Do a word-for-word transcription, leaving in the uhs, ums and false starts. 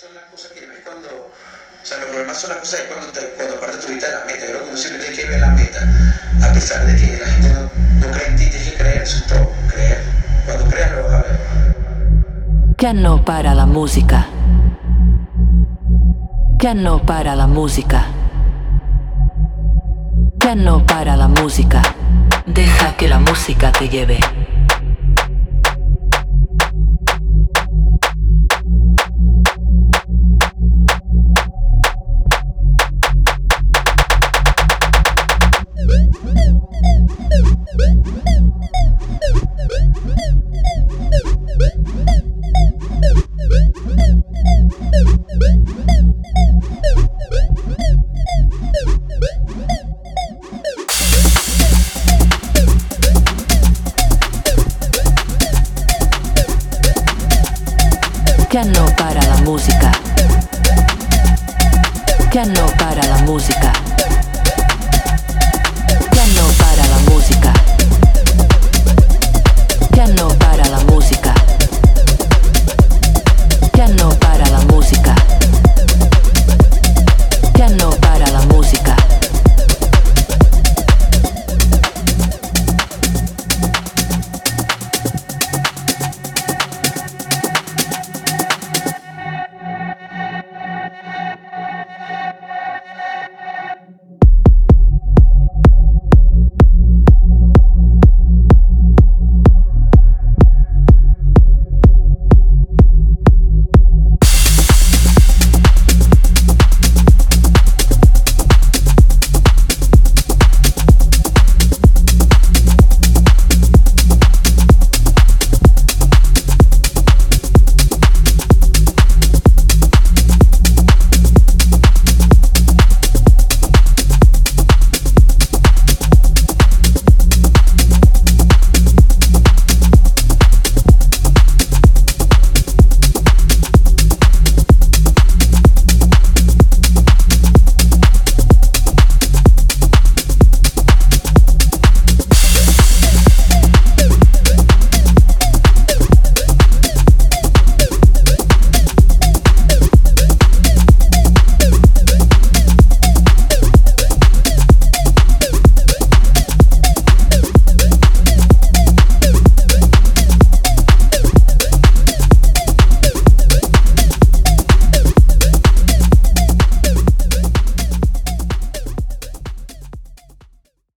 son las cosas que ves cuando, o sea, los problemas son las cosas que cuando, te, cuando aparte tu vida de la meta, yo creo que uno siempre tiene que ver la meta, a pesar de que la gente no, no cree en ti, tienes que creer, eso es todo, creer, cuando creas lo vas a ver. Que no para la música, que no para la música, que no para la música, deja que la música te lleve. Que no para la música, que no para la música, que no para la música, que no para la música.